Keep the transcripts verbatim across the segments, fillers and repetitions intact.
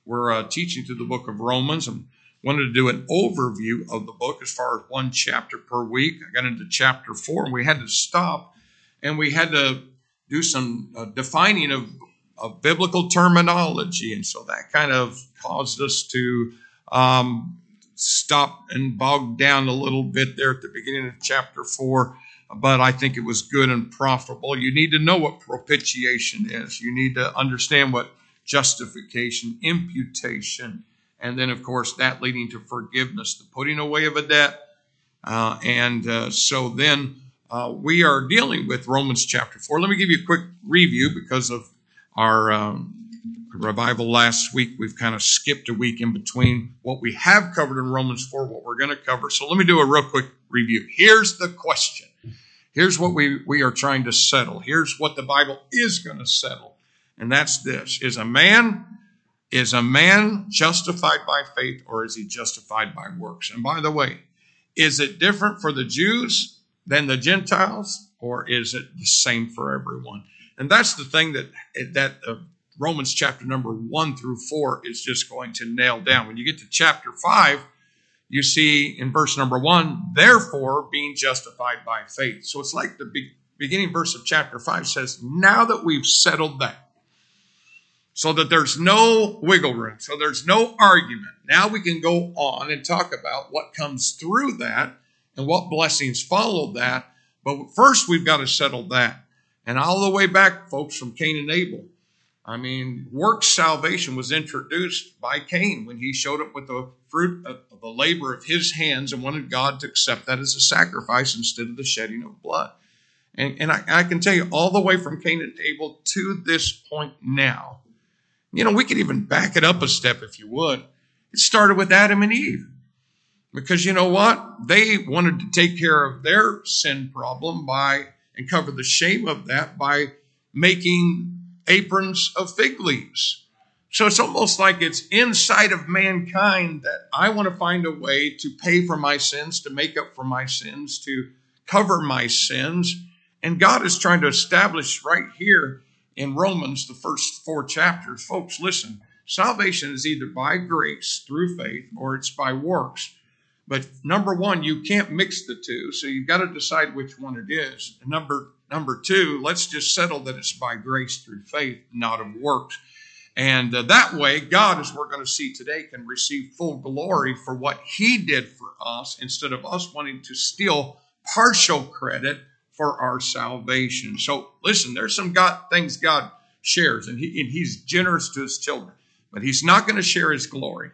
We're uh, teaching through the book of Romans and wanted to do an overview of the book as far as one chapter per week. I got into chapter four, and we had to stop, and we had to do some uh, defining of, of biblical terminology, and so that kind of caused us to um, stop and bog down a little bit there at the beginning of chapter four. But I think it was good and profitable. You need to know what propitiation is. You need to understand what justification, imputation, and then, of course, that leading to forgiveness, the putting away of a debt. Uh, and uh, so then uh, we are dealing with Romans chapter four. Let me give you a quick review because of our um, revival last week. We've kind of skipped a week in between what we have covered in Romans four, what we're going to cover. So let me do a real quick review. Here's the question. Here's what we, we are trying to settle. Here's what the Bible is going to settle. And that's this. Is a man, is a man justified by faith, or is he justified by works? And by the way, is it different for the Jews than the Gentiles, or is it the same for everyone? And that's the thing that, that uh, Romans chapter number one through four is just going to nail down. When you get to chapter five, you see in verse number one, therefore being justified by faith. So it's like the be- beginning verse of chapter five says, now that we've settled that, so that there's no wiggle room, so there's no argument, now we can go on and talk about what comes through that and what blessings follow that. But first we've got to settle that. And all the way back, folks, from Cain and Abel, I mean, works salvation was introduced by Cain when he showed up with the fruit of the labor of his hands and wanted God to accept that as a sacrifice instead of the shedding of blood. And, and I, I can tell you all the way from Cain and Abel to this point now, you know, we could even back it up a step if you would. It started with Adam and Eve. Because you know what? They wanted to take care of their sin problem by and cover the shame of that by making aprons of fig leaves. So it's almost like it's inside of mankind that I want to find a way to pay for my sins, to make up for my sins, to cover my sins. And God is trying to establish right here in Romans, the first four chapters. Folks, listen, salvation is either by grace through faith or it's by works. But number one, you can't mix the two, so you've got to decide which one it is. And number Number two, let's just settle that it's by grace through faith, not of works. And uh, that way, God, as we're going to see today, can receive full glory for what he did for us instead of us wanting to steal partial credit for our salvation. So listen, there's some God, things God shares, and, he, and he's generous to his children, but he's not going to share his glory.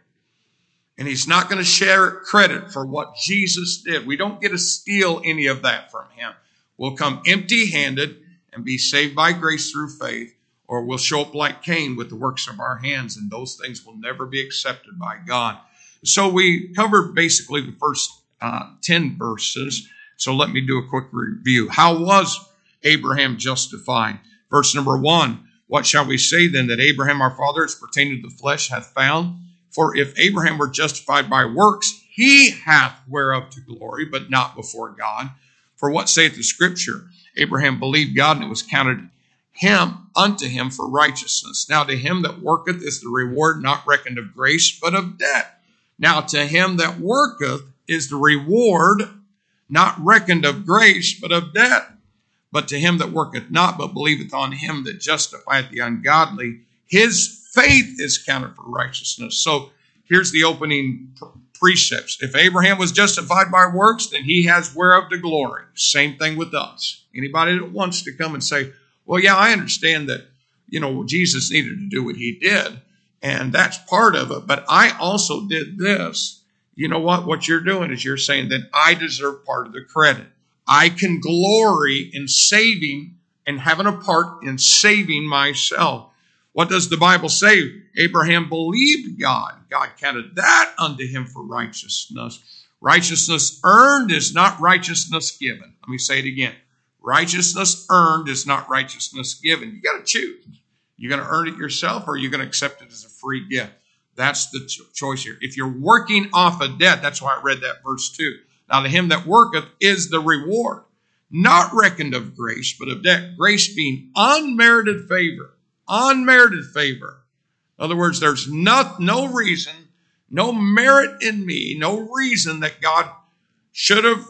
And he's not going to share credit for what Jesus did. We don't get to steal any of that from him. We'll come empty-handed and be saved by grace through faith, or we'll show up like Cain with the works of our hands, and those things will never be accepted by God. So we covered basically the first uh, ten verses. So let me do a quick review. How was Abraham justified? Verse number one, what shall we say then that Abraham our father, as pertaining to the flesh, hath found? For if Abraham were justified by works, he hath whereof to glory, but not before God. For what saith the scripture? Abraham believed God, and it was counted him unto him for righteousness. Now to him that worketh is the reward not reckoned of grace, but of debt. Now to him that worketh is the reward not reckoned of grace, but of debt. But to him that worketh not, but believeth on him that justifieth the ungodly, his faith is counted for righteousness. So here's the opening precepts. If Abraham was justified by works, then he has whereof to glory. Same thing with us. Anybody that wants to come and say, well, yeah, I understand that, you know, Jesus needed to do what he did, and that's part of it, but I also did this. You know what? What you're doing is you're saying that I deserve part of the credit. I can glory in saving and having a part in saving myself. What does the Bible say? Abraham believed God. God counted that unto him for righteousness. Righteousness earned is not righteousness given. Let me say it again. Righteousness earned is not righteousness given. You got to choose. You're going to earn it yourself, or you're going to accept it as a free gift. That's the choice here. If you're working off a debt, that's why I read that verse two. Now to him that worketh is the reward, not reckoned of grace, but of debt. Grace being unmerited favor. Unmerited favor. In other words, there's no, no reason, no merit in me, no reason that God should have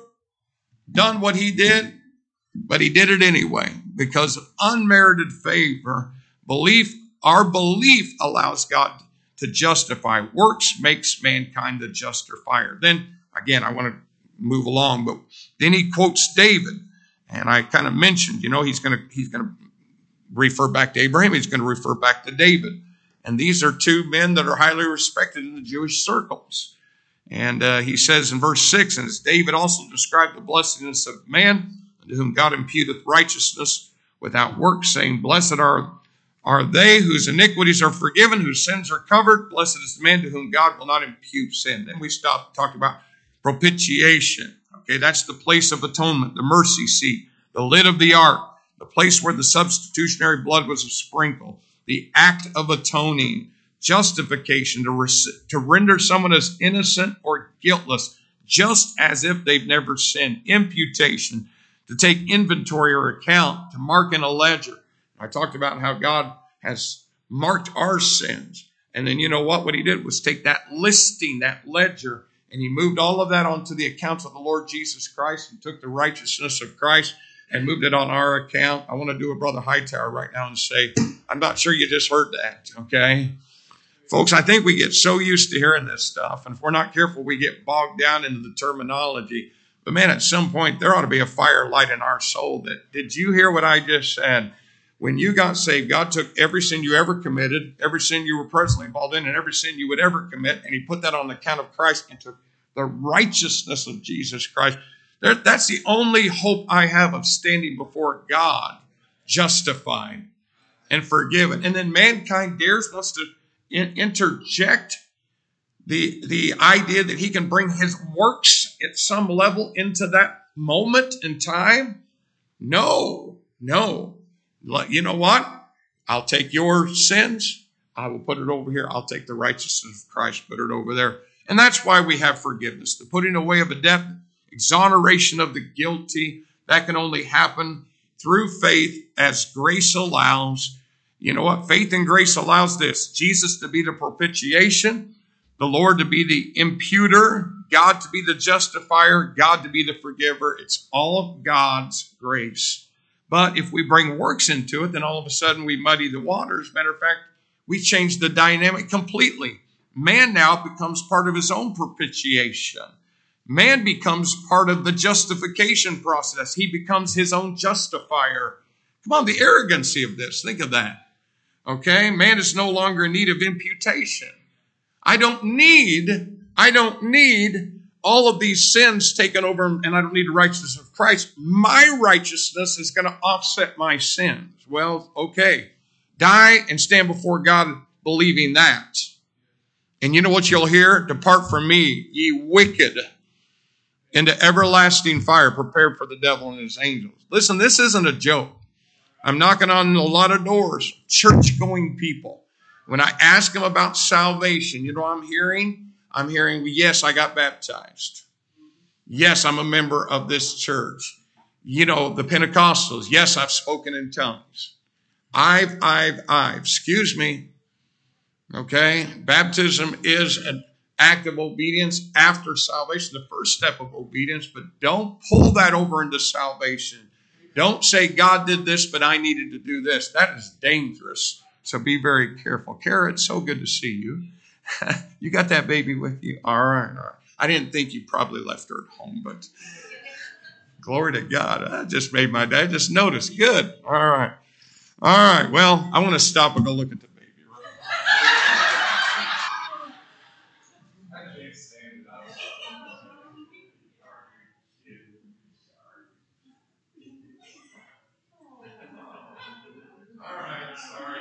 done what he did, but he did it anyway because of unmerited favor. Belief, our belief allows God to justify. Works makes mankind the justifier. Then, again, I want to move along, but then he quotes David. And I kind of mentioned, you know, he's going to he's going to refer back to Abraham. He's going to refer back to David. And these are two men that are highly respected in the Jewish circles. And uh, he says in verse six, and as David also described the blessedness of man, unto whom God imputeth righteousness without works, saying, blessed are, are they whose iniquities are forgiven, whose sins are covered. Blessed is the man to whom God will not impute sin. Then we stopped talking about propitiation. Okay, that's the place of atonement, the mercy seat, the lid of the ark, the place where the substitutionary blood was sprinkled, the act of atoning, justification, to, res- to render someone as innocent or guiltless, just as if they've never sinned, imputation, to take inventory or account, to mark in a ledger. I talked about how God has marked our sins. And then you know what? What he did was take that listing, that ledger, and he moved all of that onto the accounts of the Lord Jesus Christ and took the righteousness of Christ and moved it on our account. I want to do a Brother Hightower right now and say, I'm not sure you just heard that, okay? Folks, I think we get so used to hearing this stuff, and if we're not careful, we get bogged down into the terminology. But man, at some point, there ought to be a fire light in our soul that, did you hear what I just said? When you got saved, God took every sin you ever committed, every sin you were presently involved in, and every sin you would ever commit, and he put that on the account of Christ and took the righteousness of Jesus Christ. There, that's the only hope I have of standing before God, justified and forgiven. And then mankind dares wants to in, interject the, the idea that he can bring his works at some level into that moment in time. No, no. You know what? I'll take your sins. I will put it over here. I'll take the righteousness of Christ, put it over there. And that's why we have forgiveness. The putting away of a debt, exoneration of the guilty, that can only happen through faith as grace allows. You know what? Faith and grace allows this. Jesus to be the propitiation, the Lord to be the imputer, God to be the justifier, God to be the forgiver. It's all God's grace. But if we bring works into it, then all of a sudden we muddy the waters. Matter of fact, we change the dynamic completely. Man now becomes part of his own propitiation. Man becomes part of the justification process. He becomes his own justifier. Come on, the arrogancy of this. Think of that. Okay? Man is no longer in need of imputation. I don't need, I don't need all of these sins taken over, and I don't need the righteousness of Christ. My righteousness is going to offset my sins. Well, okay. Die and stand before God believing that. And you know what you'll hear? Depart from me, ye wicked, into everlasting fire, prepared for the devil and his angels. Listen, this isn't a joke. I'm knocking on a lot of doors, church-going people. When I ask them about salvation, you know what I'm hearing? I'm hearing, yes, I got baptized. Yes, I'm a member of this church. You know, the Pentecostals, yes, I've spoken in tongues. I've, I've, I've. Excuse me. Okay? Baptism is an act of obedience after salvation, the first step of obedience, but don't pull that over into salvation. Don't say, God did this, but I needed to do this. That is dangerous. So be very careful. Kara, it's so good to see you. You got that baby with you? All right, all right. I didn't think you probably left her at home, but glory to God. I just made my day. I just noticed. Good. All right. All right. Well, I want to stop and go look at the baby. All right, sorry.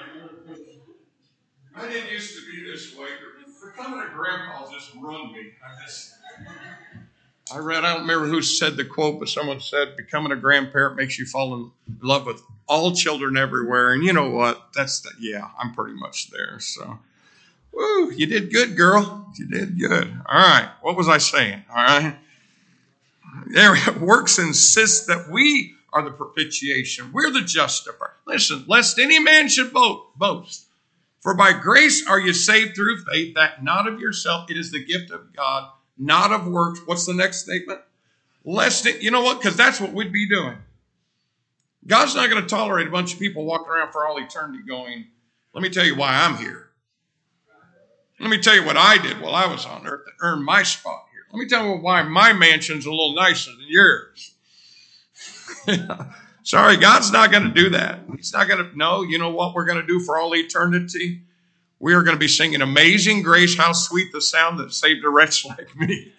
I didn't used to be this way. Becoming a grandpa just ruined me. I just, I read, I don't remember who said the quote, but someone said, becoming a grandparent makes you fall in love with all children everywhere. And you know what? That's, the, yeah, I'm pretty much there. So, woo, you did good, girl. You did good. All right. What was I saying? All right. There, works insist that we are the propitiation. We're the justifier. Listen, lest any man should boast. For by grace are you saved through faith, that not of yourself, it is the gift of God, not of works. What's the next statement? Lest it, you know what? Because that's what we'd be doing. God's not going to tolerate a bunch of people walking around for all eternity going, let me tell you why I'm here. Let me tell you what I did while I was on earth to earn my spot here. Let me tell you why my mansion's a little nicer than yours. Sorry, God's not going to do that. He's not going to, no, you know what we're going to do for all eternity? We are going to be singing Amazing Grace, how sweet the sound that saved a wretch like me.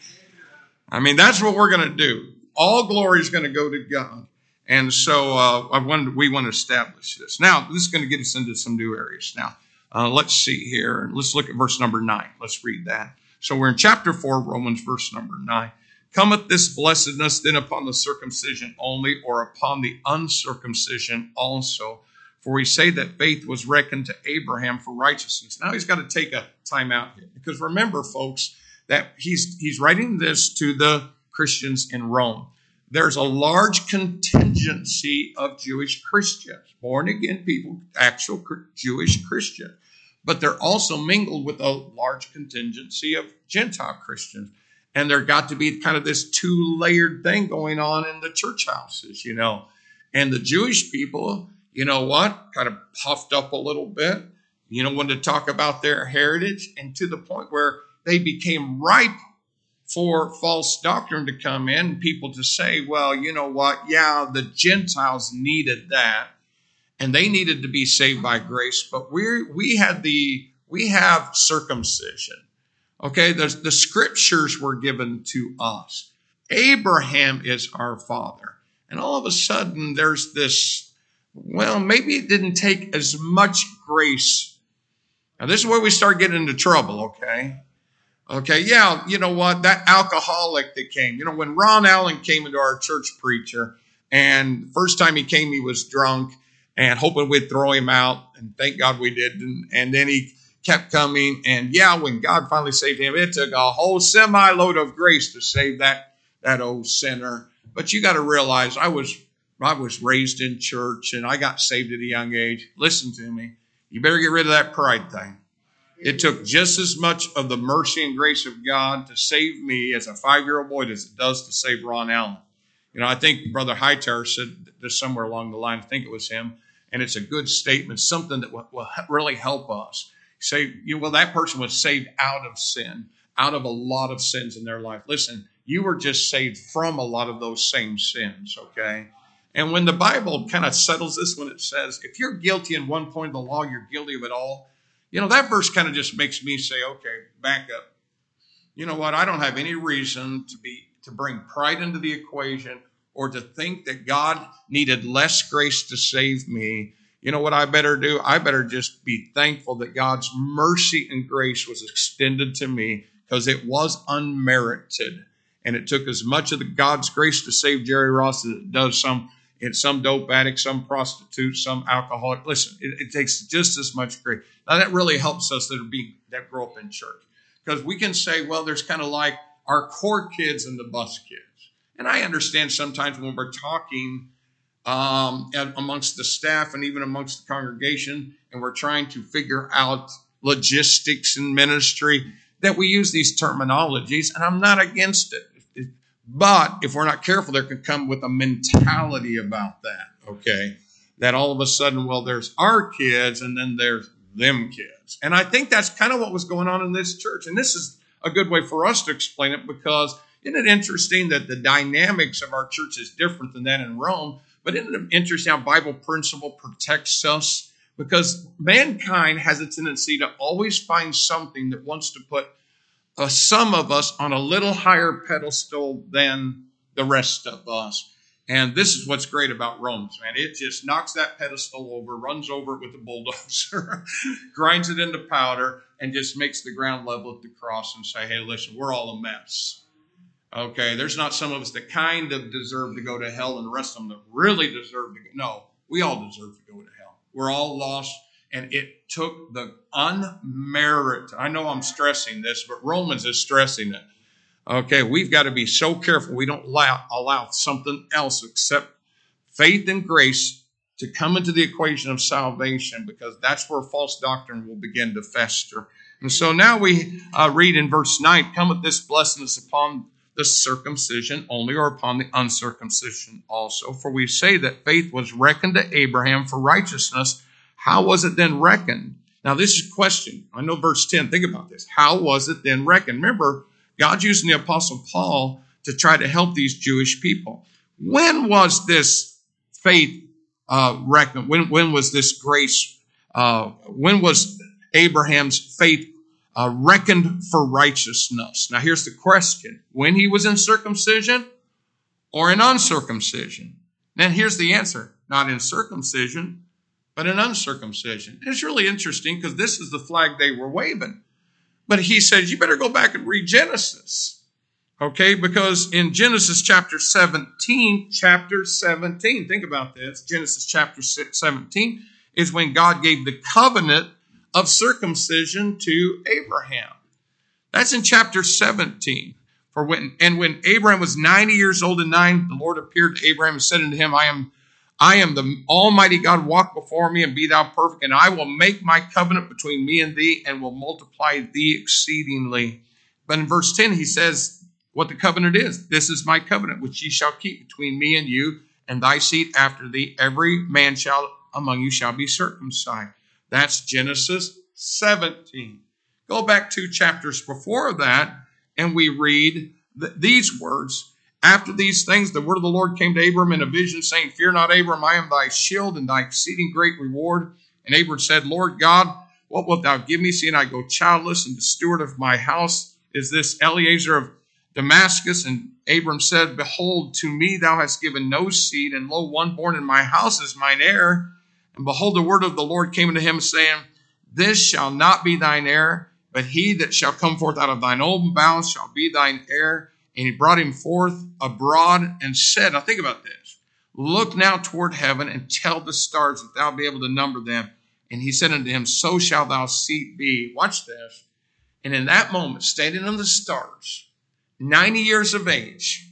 I mean, that's what we're going to do. All glory is going to go to God. And so uh, I wanted, we want to establish this. Now, this is going to get us into some new areas. Now, uh, let's see here. Let's look at verse number nine. Let's read that. So we're in chapter four, Romans, verse number nine. Cometh this blessedness then upon the circumcision only, or upon the uncircumcision also? For we say that faith was reckoned to Abraham for righteousness. Now he's got to take a time out here. Because remember, folks, that he's he's writing this to the Christians in Rome. There's a large contingency of Jewish Christians, born-again people, actual Jewish Christians. But they're also mingled with a large contingency of Gentile Christians. And there got to be kind of this two-layered thing going on in the church houses, you know. And the Jewish people, you know what, kind of puffed up a little bit, you know, wanted to talk about their heritage, and to the point where they became ripe for false doctrine to come in, people to say, well, you know what, yeah, the Gentiles needed that, and they needed to be saved by grace, but we we had the we have circumcision. Okay, the, the scriptures were given to us. Abraham is our father. And all of a sudden, there's this, well, maybe it didn't take as much grace. Now, this is where we start getting into trouble, okay? Okay, yeah, you know what? That alcoholic that came, you know, when Ron Allen came into our church preacher, and the first time he came, he was drunk and hoping we'd throw him out, and thank God we didn't. And then he kept coming, and yeah, when God finally saved him, it took a whole semi-load of grace to save that, that old sinner. But you got to realize, I was I was raised in church, and I got saved at a young age. Listen to me. You better get rid of that pride thing. It took just as much of the mercy and grace of God to save me as a five-year-old boy as it does to save Ron Allen. You know, I think Brother Hightower said this somewhere along the line. I think it was him. And it's a good statement, something that will, will really help us. Say, you know, well, that person was saved out of sin, out of a lot of sins in their life. Listen, you were just saved from a lot of those same sins, okay? And when the Bible kind of settles this, when it says, if you're guilty in one point of the law, you're guilty of it all. You know, that verse kind of just makes me say, okay, back up. You know what? I don't have any reason to be to bring pride into the equation or to think that God needed less grace to save me. You know what I better do? I better just be thankful that God's mercy and grace was extended to me, because it was unmerited. And it took as much of the God's grace to save Jerry Ross as it does some in some dope addict, some prostitute, some alcoholic. Listen, it, it takes just as much grace. Now that really helps us that are being that grow up in church, because we can say, well, there's kind of like our core kids and the bus kids. And I understand sometimes when we're talking um, amongst the staff and even amongst the congregation, and we're trying to figure out logistics in ministry, that we use these terminologies, and I'm not against it. But if we're not careful, there can come with a mentality about that, okay? That all of a sudden, well, there's our kids and then there's them kids. And I think that's kind of what was going on in this church. And this is a good way for us to explain it, because isn't it interesting that the dynamics of our church is different than that in Rome? But isn't it interesting how Bible principle protects us? Because mankind has a tendency to always find something that wants to put Uh, some of us on a little higher pedestal than the rest of us. And this is what's great about Romans, man. It just knocks that pedestal over, runs over it with a bulldozer, grinds it into powder, and just makes the ground level at the cross and say, hey, listen, we're all a mess. Okay, there's not some of us that kind of deserve to go to hell and the rest of them that really deserve to go. No, we all deserve to go to hell. We're all lost. And it took the unmerited. I know I'm stressing this, but Romans is stressing it. Okay, we've got to be so careful we don't allow, allow something else except faith and grace to come into the equation of salvation, because that's where false doctrine will begin to fester. And so now we uh, read in verse nine, cometh this blessedness upon the circumcision only, or upon the uncircumcision also? For we say that faith was reckoned to Abraham for righteousness. How was it then reckoned? Now this is a question. I know verse ten, think about this. How was it then reckoned? Remember, God's using the Apostle Paul to try to help these Jewish people. When was this faith uh, reckoned? When, when was this grace? Uh, when was Abraham's faith Uh, reckoned for righteousness? Now here's the question. When he was in circumcision or in uncircumcision? Then here's the answer. Not in circumcision, but in uncircumcision. It's really interesting because this is the flag they were waving. But he says, you better go back and read Genesis. Okay, because in Genesis chapter seventeen, chapter seventeen, think about this. Genesis chapter seventeen is when God gave the covenant of circumcision to Abraham. That's in chapter seventeen. For when and when Abraham was ninety years old and nine, the Lord appeared to Abraham and said unto him, I am I am the Almighty God, walk before me and be thou perfect, and I will make my covenant between me and thee, and will multiply thee exceedingly. But in verse ten, he says what the covenant is. This is my covenant, which ye shall keep between me and you, and thy seed after thee. Every man shall among you shall be circumcised. That's Genesis seventeen. Go back two chapters before that, and we read th- these words. After these things, the word of the Lord came to Abram in a vision, saying, Fear not, Abram, I am thy shield and thy exceeding great reward. And Abram said, Lord God, what wilt thou give me, seeing I go childless, and the steward of my house is this Eliezer of Damascus? And Abram said, Behold, to me thou hast given no seed, and lo, one born in my house is mine heir. And behold, the word of the Lord came unto him, saying, This shall not be thine heir, but he that shall come forth out of thine own bowels shall be thine heir. And he brought him forth abroad and said, now think about this, look now toward heaven and tell the stars that thou be able to number them. And he said unto him, So shall thou seed be. Watch this. And in that moment, standing on the stars, ninety years of age,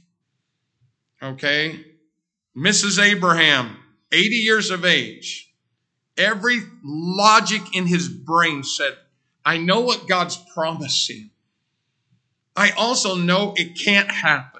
okay, Missus Abraham, eighty years of age, every logic in his brain said, I know what God's promising. I also know it can't happen.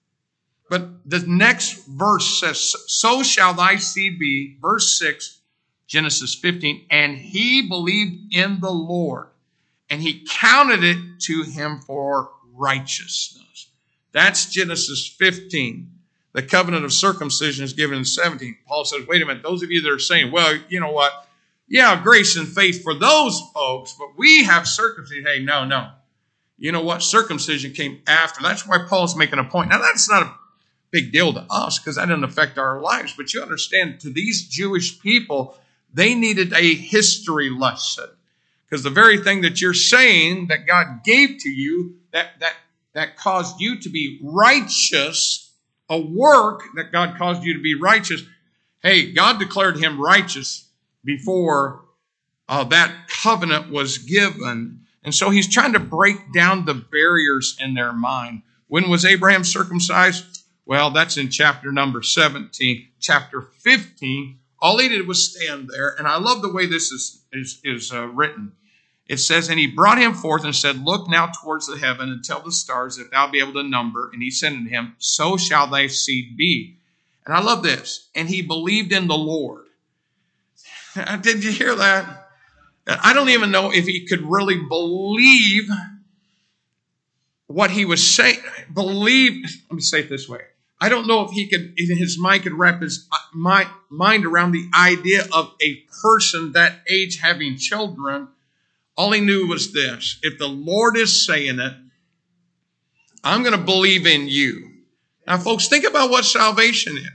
But the next verse says, So shall thy seed be, verse six, Genesis fifteen, and he believed in the Lord, and he counted it to him for righteousness. That's Genesis fifteen. The covenant of circumcision is given in seventeen. Paul says, wait a minute, those of you that are saying, well, you know what? Yeah, grace and faith for those folks, but we have circumcision. Hey, no, no. You know what? Circumcision came after. That's why Paul's making a point. Now, that's not a big deal to us because that doesn't affect our lives. But you understand, to these Jewish people, they needed a history lesson. Because the very thing that you're saying that God gave to you, that, that, that caused you to be righteous, a work that God caused you to be righteous. Hey, God declared him righteous before uh, that covenant was given. And so he's trying to break down the barriers in their mind. When was Abraham circumcised? Well, that's in chapter number seventeen. Chapter fifteen, all he did was stand there. And I love the way this is, is, is uh, written. It says, and he brought him forth and said, Look now towards the heaven and tell the stars if thou be able to number. And he said unto him, So shall thy seed be. And I love this. And he believed in the Lord. Did you hear that? I don't even know if he could really believe what he was saying. Believe, let me say it this way. I don't know if he could, if his mind could wrap his mind around the idea of a person that age having children. All he knew was this. If the Lord is saying it, I'm going to believe in you. Now, folks, think about what salvation is.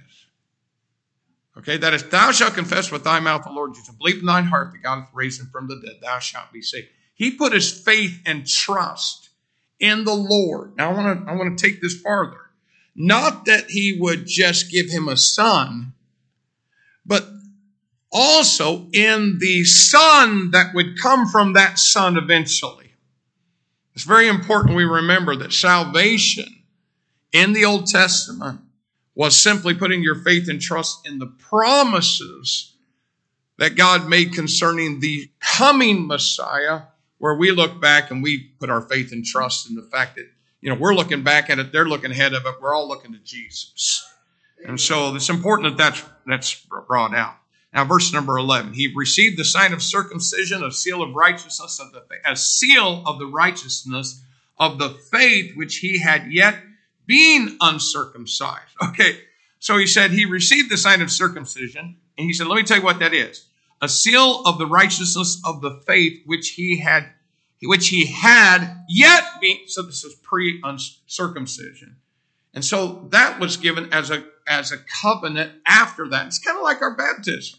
Okay, that if thou shalt confess with thy mouth the Lord Jesus, believe in thine heart that God hath raised him from the dead, thou shalt be saved. He put his faith and trust in the Lord. Now, I want to I want to take this farther. Not that he would just give him a son, but also in the son that would come from that son eventually. It's very important we remember that salvation in the Old Testament was simply putting your faith and trust in the promises that God made concerning the coming Messiah, where we look back and we put our faith and trust in the fact that, you know, we're looking back at it, they're looking ahead of it, we're all looking to Jesus. And so it's important that that's, that's brought out. Now, verse number eleven, he received the sign of circumcision, a seal of righteousness of the a seal of the righteousness of the faith which he had yet been uncircumcised. Okay, so he said he received the sign of circumcision, and he said, let me tell you what that is. A seal of the righteousness of the faith which he had, which he had yet been, so this is pre-circumcision. And so that was given as a, as a covenant after that. It's kind of like our baptism.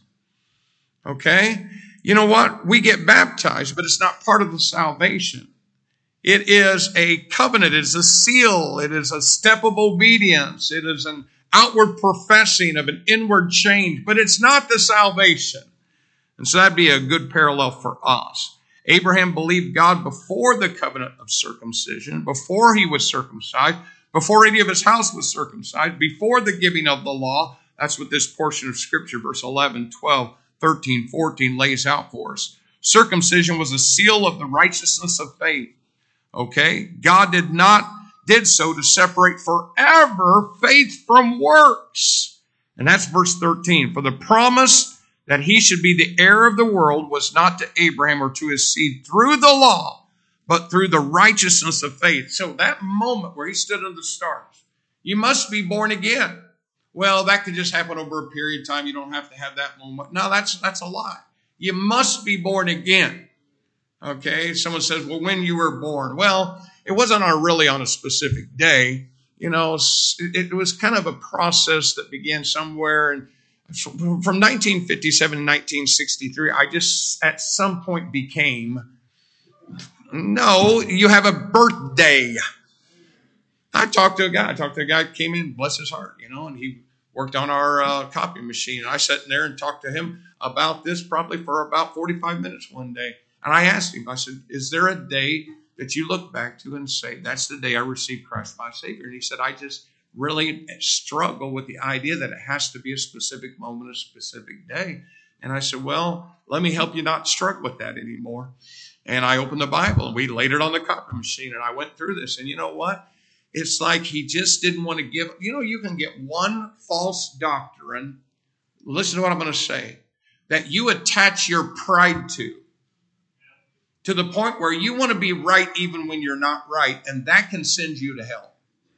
Okay? You know what? We get baptized, but it's not part of the salvation. It is a covenant. It is a seal. It is a step of obedience. It is an outward professing of an inward change, but it's not the salvation. And so that'd be a good parallel for us. Abraham believed God before the covenant of circumcision, before he was circumcised, before any of his house was circumcised, before the giving of the law. That's what this portion of Scripture, verse eleven, twelve, thirteen, fourteen, lays out for us. Circumcision was a seal of the righteousness of faith. Okay? God did not, did so to separate forever faith from works. And that's verse thirteen. For the promise that he should be the heir of the world was not to Abraham or to his seed through the law, but through the righteousness of faith. So that moment where he stood under the stars, you must be born again. Well, that could just happen over a period of time. You don't have to have that moment. No, that's that's a lie. You must be born again. Okay, someone says, well, when you were born. Well, it wasn't on really on a specific day. You know, it was kind of a process that began somewhere. And from nineteen fifty-seven to nineteen sixty-three, I just at some point became, no, you have a birthday. I talked to a guy. I talked to a guy who came in, bless his heart, you know, and he worked on our uh, copy machine. And I sat in there and talked to him about this probably for about forty-five minutes one day. And I asked him, I said, is there a day that you look back to and say, that's the day I received Christ my Savior? And he said, I just really struggle with the idea that it has to be a specific moment, a specific day. And I said, well, let me help you not struggle with that anymore. And I opened the Bible and we laid it on the copy machine and I went through this. And you know what? It's like he just didn't want to give, you know, you can get one false doctrine. Listen to what I'm going to say, that you attach your pride to, to the point where you want to be right even when you're not right. And that can send you to hell.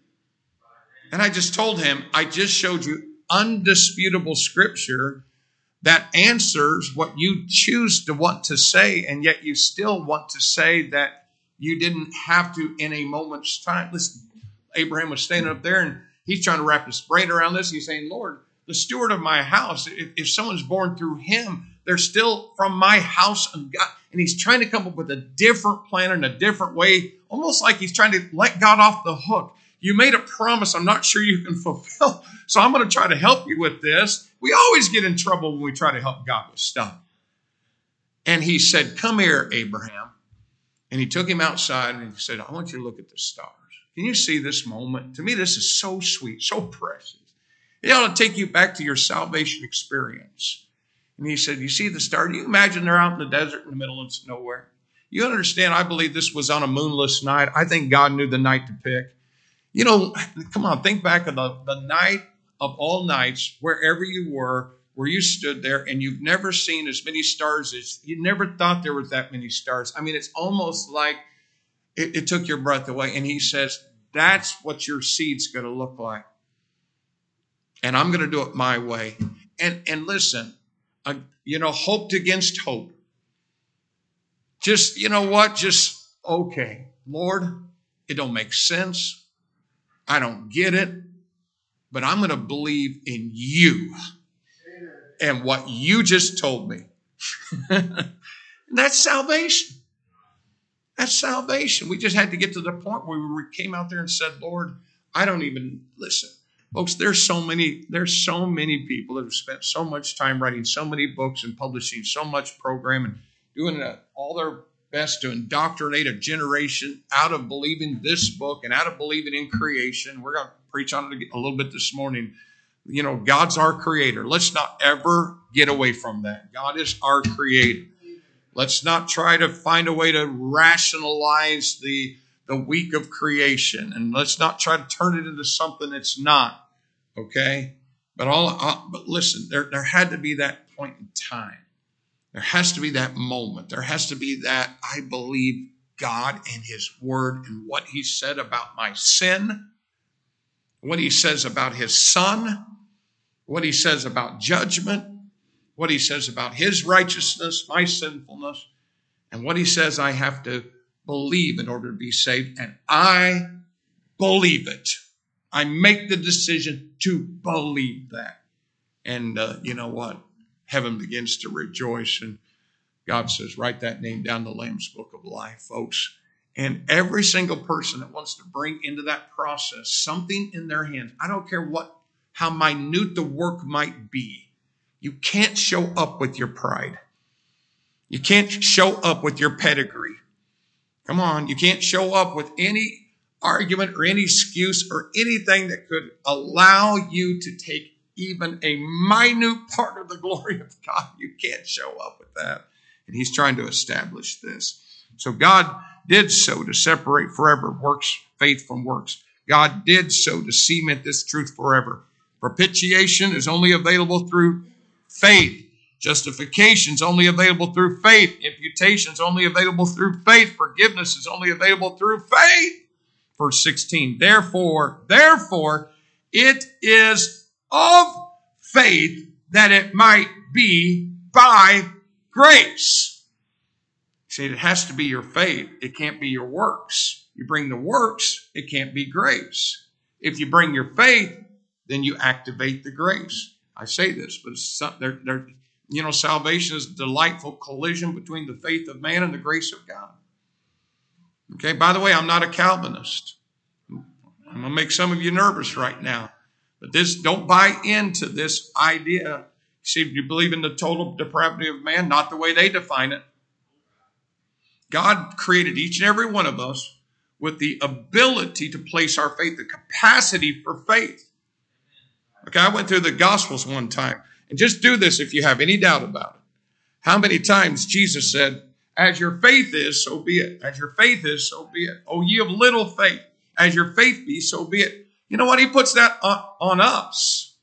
And I just told him, I just showed you undisputable scripture that answers what you choose to want to say. And yet you still want to say that you didn't have to in a moment's time. Listen, Abraham was standing up there and he's trying to wrap his brain around this. He's saying, Lord, the steward of my house, if, if someone's born through him, they're still from my house and God. And he's trying to come up with a different plan in a different way, almost like he's trying to let God off the hook. You made a promise I'm not sure you can fulfill, so I'm going to try to help you with this. We always get in trouble when we try to help God with stuff. And he said, come here, Abraham. And he took him outside and he said, I want you to look at the stars. Can you see this moment? To me, this is so sweet, so precious. It ought to take you back to your salvation experience. And he said, you see the star? Do you imagine they're out in the desert in the middle of nowhere? You understand, I believe this was on a moonless night. I think God knew the night to pick. You know, come on, think back of the, the night of all nights, wherever you were, where you stood there, and you've never seen as many stars as, you never thought there was that many stars. I mean, it's almost like it, it took your breath away. And he says, that's what your seed's going to look like. And I'm going to do it my way. And, and listen, uh, you know, hoped against hope. Just, you know what? Just, okay, Lord, it don't make sense. I don't get it, but I'm going to believe in you and what you just told me. That's salvation. That's salvation. We just had to get to the point where we came out there and said, Lord, I don't even, listen, folks, there's so many, there's so many people that have spent so much time writing so many books and publishing so much program and doing uh, all their best to indoctrinate a generation out of believing this book and out of believing in creation. We're going to preach on it a little bit this morning. You know, God's our creator. Let's not ever get away from that. God is our creator. Let's not try to find a way to rationalize the, the week of creation. And let's not try to turn it into something it's not. Okay? But all, all but listen, there, there had to be that point in time. There has to be that moment. There has to be that I believe God and his word and what he said about my sin, what he says about his son, what he says about judgment, what he says about his righteousness, my sinfulness, and what he says I have to believe in order to be saved. And I believe it. I make the decision to believe that. And uh, you know what? Heaven begins to rejoice. And God says, write that name down in the Lamb's Book of Life, folks. And every single person that wants to bring into that process something in their hands, I don't care what, how minute the work might be, you can't show up with your pride. You can't show up with your pedigree. Come on, you can't show up with any argument or any excuse or anything that could allow you to take even a minute part of the glory of God. You can't show up with that. And he's trying to establish this. So God did so to separate forever works, faith from works. God did so to cement this truth forever. Propitiation is only available through faith. Justification is only available through faith. Imputation is only available through faith. Forgiveness is only available through faith. Verse sixteen, therefore, therefore, it is of faith that it might be by grace. See, it has to be your faith. It can't be your works. You bring the works, it can't be grace. If you bring your faith, then you activate the grace. I say this, but it's they're, they're, you know, salvation is a delightful collision between the faith of man and the grace of God. Okay, by the way, I'm not a Calvinist. I'm going to make some of you nervous right now. But this, don't buy into this idea. See, if you believe in the total depravity of man, not the way they define it. God created each and every one of us with the ability to place our faith, the capacity for faith. Okay, I went through the Gospels one time. And just do this if you have any doubt about it. How many times Jesus said, as your faith is, so be it. As your faith is, so be it. Oh, ye of little faith. As your faith be, so be it. You know what? He puts that on, on us.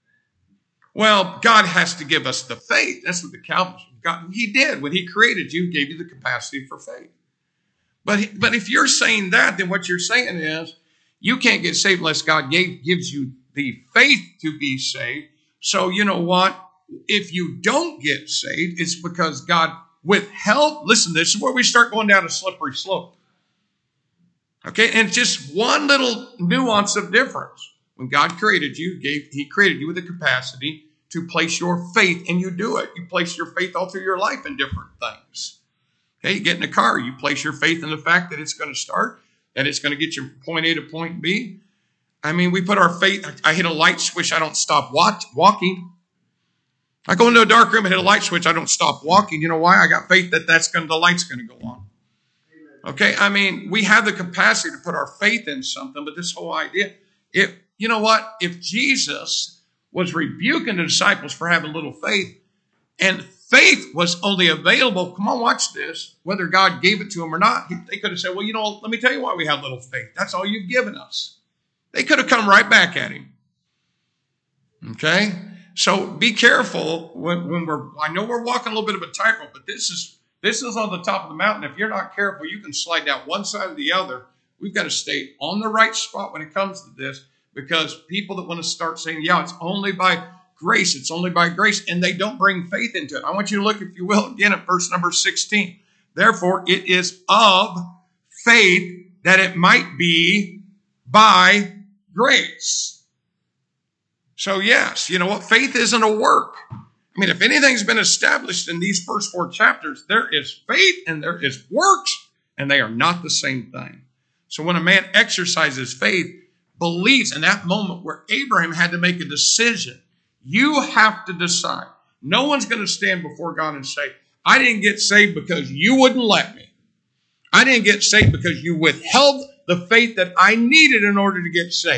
Well, God has to give us the faith. That's what the Calvinists got. He did. When he created you, he gave you the capacity for faith. But, but if you're saying that, then what you're saying is you can't get saved unless God gave, gives you the faith to be saved. So you know what? If you don't get saved, it's because God withheld. Listen, this is where we start going down a slippery slope. Okay, and just one little nuance of difference. When God created you, gave He created you with the capacity to place your faith, and you do it. You place your faith all through your life in different things. Okay, you get in a car, you place your faith in the fact that it's going to start, that it's going to get you from point A to point B. I mean, we put our faith, I hit a light switch, I don't stop watch, walking. I go into a dark room and hit a light switch, I don't stop walking. You know why? I got faith that that's going to, the light's going to go on. Okay, I mean, we have the capacity to put our faith in something, but this whole idea, if you know what? If Jesus was rebuking the disciples for having little faith, and faith was only available, come on, watch this, whether God gave it to them or not, they could have said, well, you know, let me tell you why we have little faith. That's all you've given us. They could have come right back at him. Okay? So be careful when, when we're, I know we're walking a little bit of a tightrope, but this is, this is on the top of the mountain. If you're not careful, you can slide down one side or the other. We've got to stay on the right spot when it comes to this, because people that want to start saying, yeah, it's only by grace, it's only by grace, and they don't bring faith into it. I want you to look, if you will, again at verse number sixteen. Therefore, it is of faith that it might be by grace. So yes, you know what? Faith isn't a work. I mean, if anything's been established in these first four chapters, there is faith and there is works, and they are not the same thing. So when a man exercises faith, believes in that moment where Abraham had to make a decision, you have to decide. No one's going to stand before God and say, I didn't get saved because you wouldn't let me. I didn't get saved because you withheld the faith that I needed in order to get saved.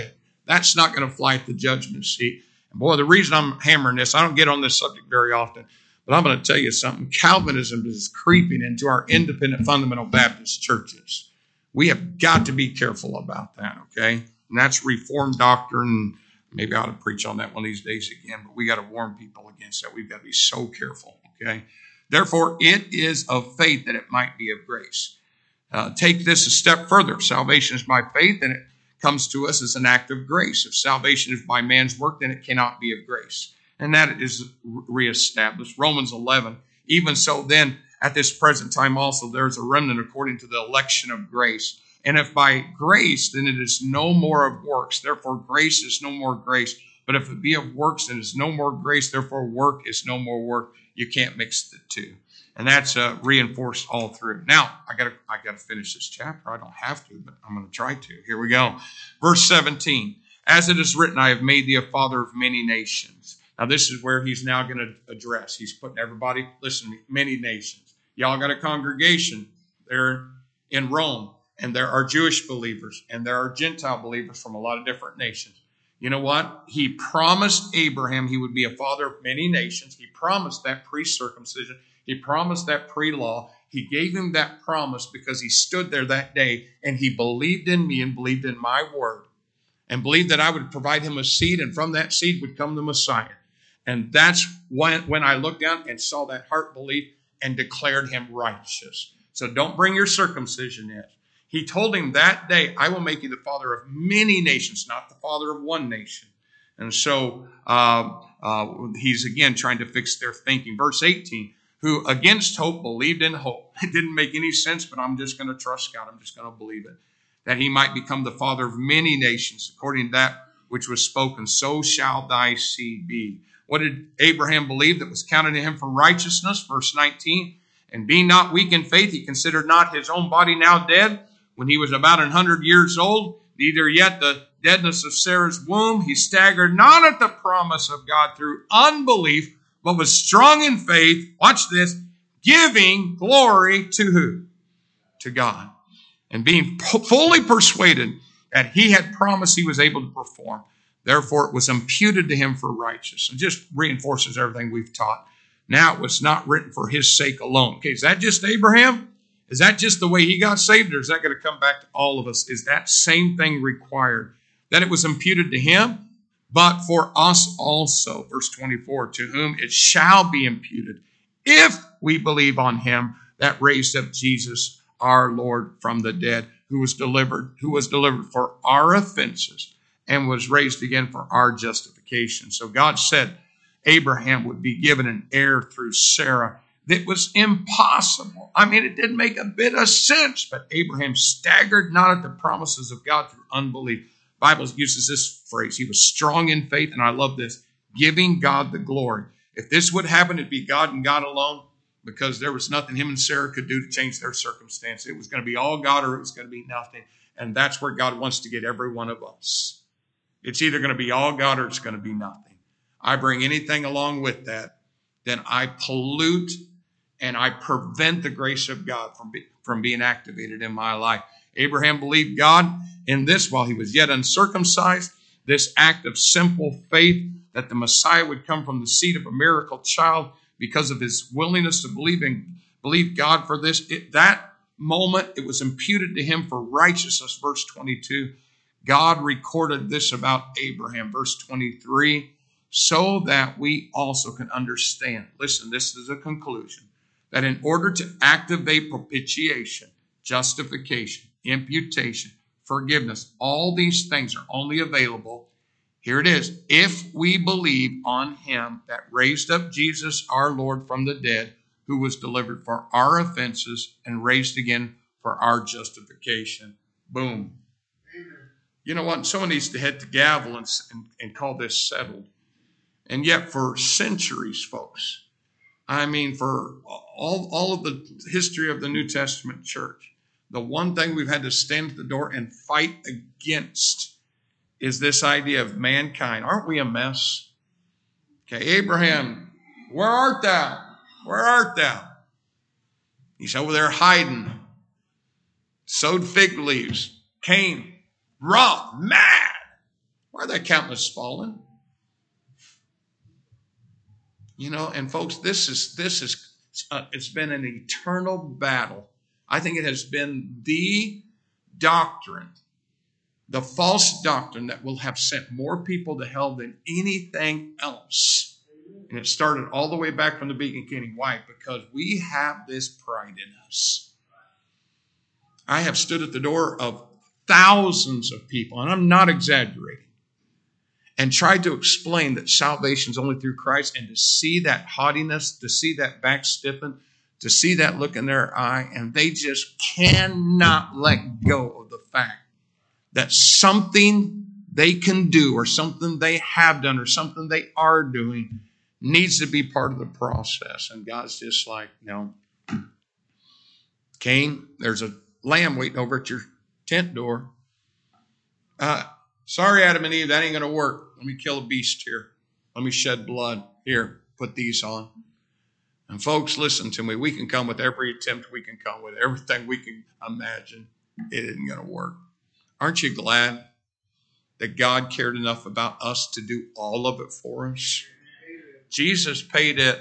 That's not going to fly at the judgment seat. And boy, the reason I'm hammering this, I don't get on this subject very often, but I'm going to tell you something. Calvinism is creeping into our independent fundamental Baptist churches. We have got to be careful about that, okay? And that's Reformed doctrine. Maybe I ought to preach on that one of these days again, but we got to warn people against that. We've got to be so careful, okay? Therefore, it is of faith that it might be of grace. Uh, take this a step further. If salvation is by faith, then it comes to us as an act of grace. If salvation is by man's work, then it cannot be of grace. And that is reestablished. Romans eleven, even so then, at this present time also, there is a remnant according to the election of grace. And if by grace, then it is no more of works. Therefore, grace is no more grace. But if it be of works, then it's no more grace. Therefore, work is no more work. You can't mix the two. And that's uh, reinforced all through. Now, I got to I got to finish this chapter. I don't have to, but I'm going to try to. Here we go. Verse seventeen. As it is written, I have made thee a father of many nations. Now, this is where he's now going to address. He's putting everybody, listen to me, many nations. Y'all got a congregation there in Rome, and there are Jewish believers, and there are Gentile believers from a lot of different nations. You know what? He promised Abraham he would be a father of many nations. He promised that pre-circumcision. He promised that pre-law. He gave him that promise because he stood there that day and he believed in me and believed in my word and believed that I would provide him a seed, and from that seed would come the Messiah. And that's when, when I looked down and saw that heart belief and declared him righteous. So don't bring your circumcision in. He told him that day, I will make you the father of many nations, not the father of one nation. And so uh, uh, he's again trying to fix their thinking. Verse eighteen, who against hope believed in hope. It didn't make any sense, but I'm just going to trust God. I'm just going to believe it. That he might become the father of many nations, according to that which was spoken, so shall thy seed be. What did Abraham believe that was counted to him for righteousness? Verse nineteen, and being not weak in faith, he considered not his own body now dead, when he was about an hundred years old, neither yet the deadness of Sarah's womb. He staggered not at the promise of God through unbelief, but was strong in faith. Watch this, giving glory to who? To God. And being fully persuaded that he had promised he was able to perform. Therefore, it was imputed to him for righteousness. And just reinforces everything we've taught. Now, it was not written for his sake alone. Okay, is that just Abraham? Is that just the way he got saved, or is that going to come back to all of us? Is that same thing required? That it was imputed to him, but for us also. Verse twenty-four, to whom it shall be imputed, if we believe on him that raised up Jesus, our Lord, from the dead, who was delivered, who was delivered for our offenses and was raised again for our justification. So God said Abraham would be given an heir through Sarah. That was impossible. I mean, it didn't make a bit of sense, but Abraham staggered not at the promises of God through unbelief. The Bible uses this phrase. He was strong in faith, and I love this, giving God the glory. If this would happen, it'd be God and God alone, because there was nothing him and Sarah could do to change their circumstance. It was going to be all God or it was going to be nothing. And that's where God wants to get every one of us. It's either going to be all God or it's going to be nothing. I bring anything along with that, then I pollute and I prevent the grace of God from, be, from being activated in my life. Abraham believed God in this while he was yet uncircumcised, this act of simple faith that the Messiah would come from the seed of a miracle child because of his willingness to believe in, believe God for this. It, that moment, it was imputed to him for righteousness. Verse twenty-two, God recorded this about Abraham. Verse twenty-three, so that we also can understand. Listen, this is a conclusion. That in order to activate propitiation, justification, imputation, forgiveness, all these things are only available, here it is, if we believe on him that raised up Jesus our Lord from the dead, who was delivered for our offenses and raised again for our justification. Boom. Amen. You know what? Someone needs to hit the gavel and, and, and call this settled. And yet for centuries, folks, I mean, for all, all of the history of the New Testament church, the one thing we've had to stand at the door and fight against is this idea of mankind. Aren't we a mess? Okay, Abraham, where art thou? Where art thou? He's over there hiding. Sowed fig leaves. Cain, wroth, mad. Why are thy countenance fallen? You know, and folks, this is, this is, uh, it's been an eternal battle. I think it has been the doctrine, the false doctrine that will have sent more people to hell than anything else. And it started all the way back from the beginning. Why? Because we have this pride in us. I have stood at the door of thousands of people, and I'm not exaggerating, and tried to explain that salvation is only through Christ, and to see that haughtiness, to see that back stiffen, to see that look in their eye, and they just cannot let go of the fact that something they can do or something they have done or something they are doing needs to be part of the process. And God's just like, no. Cain, there's a lamb waiting over at your tent door. Uh, sorry, Adam and Eve, that ain't going to work. Let me kill a beast here. Let me shed blood. Here, put these on. And folks, listen to me. We can come with every attempt we can come with, everything we can imagine. It isn't going to work. Aren't you glad that God cared enough about us to do all of it for us? Jesus paid it.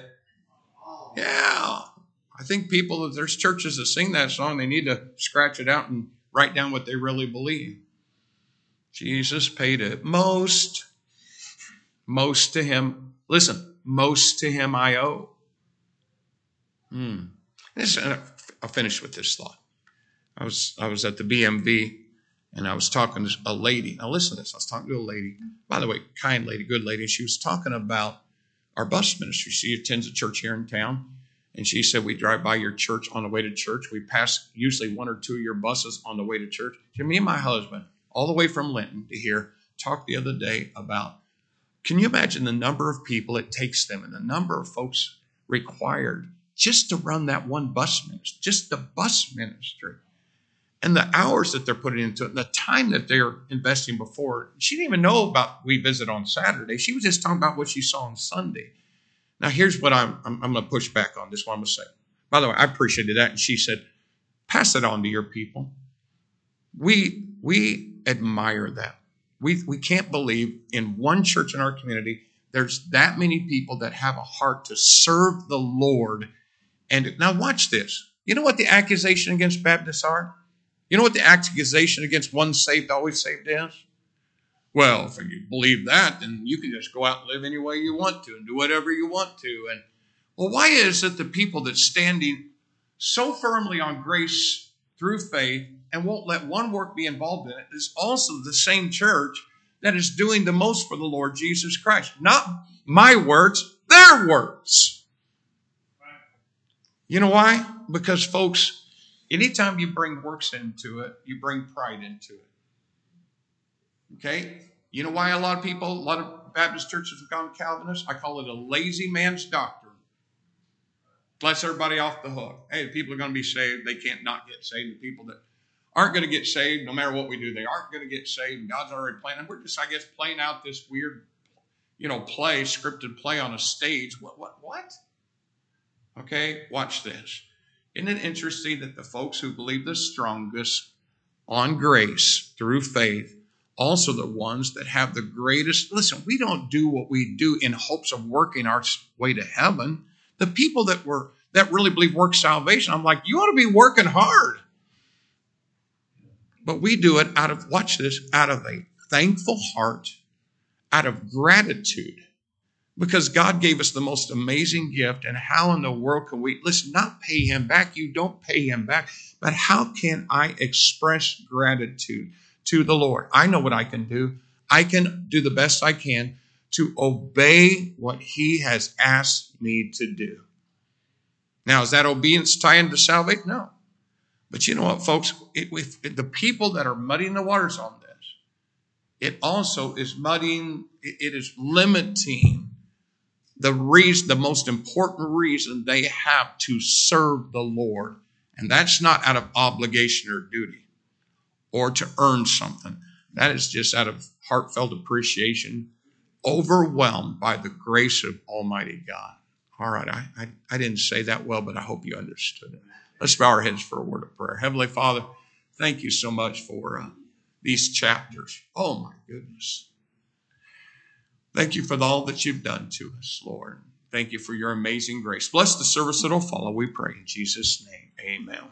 Yeah. I think people, if there's churches that sing that song, they need to scratch it out and write down what they really believe. Jesus paid it. Most, most to him. Listen, most to him I owe. Hmm. This, I'll finish with this thought. I was I was at the B M V and I was talking to a lady. Now listen to this. I was talking to a lady. By the way, kind lady, good lady. She was talking about our bus ministry. She attends a church here in town. And she said, we drive by your church on the way to church. We pass usually one or two of your buses on the way to church. So me and my husband, all the way from Linton to here, talked the other day about, can you imagine the number of people it takes them and the number of folks required just to run that one bus ministry, just the bus ministry, and the hours that they're putting into it, and the time that they're investing before. She didn't even know about We Visit on Saturday. She was just talking about what she saw on Sunday. Now, here's what I'm, I'm, I'm going to push back on. This is what I'm going to say. By the way, I appreciated that. And she said, pass it on to your people. We, we admire that. We, we can't believe in one church in our community, there's that many people that have a heart to serve the Lord. And now watch this. You know what the accusation against Baptists are? You know what the accusation against one saved, always saved is? Well, if you believe that, then you can just go out and live any way you want to and do whatever you want to. And well, why is it the people that's standing so firmly on grace through faith and won't let one work be involved in it is also the same church that is doing the most for the Lord Jesus Christ? Not my words, their words. You know why? Because, folks, anytime you bring works into it, you bring pride into it. Okay? You know why a lot of people, a lot of Baptist churches have gone Calvinist? I call it a lazy man's doctrine. Lets everybody off the hook. Hey, the people are going to be saved. They can't not get saved. The people that aren't going to get saved, no matter what we do, they aren't going to get saved. And God's already playing. And we're just, I guess, playing out this weird, you know, play, scripted play on a stage. What, what, what? Okay, watch this. Isn't it interesting that the folks who believe the strongest on grace through faith, also the ones that have the greatest, listen, we don't do what we do in hopes of working our way to heaven. The people that were that really believe work salvation, I'm like, you ought to be working hard. But we do it out of, watch this, out of a thankful heart, out of gratitude, because God gave us the most amazing gift. And how in the world can we, listen, not pay him back? You don't pay him back. But how can I express gratitude to the Lord? I know what I can do. I can do the best I can to obey what he has asked me to do. Now, is that obedience tied into salvation? No. But you know what, folks? It, if, the people that are muddying the waters on this, it also is muddying, it, it is limiting the reason, the most important reason they have to serve the Lord. And that's not out of obligation or duty or to earn something. That is just out of heartfelt appreciation, overwhelmed by the grace of Almighty God. All right, I, I, I didn't say that well, but I hope you understood it. Let's bow our heads for a word of prayer. Heavenly Father, thank you so much for uh, these chapters. Oh, my goodness. Thank you for all that you've done to us, Lord. Thank you for your amazing grace. Bless the service that will follow, we pray in Jesus' name. Amen.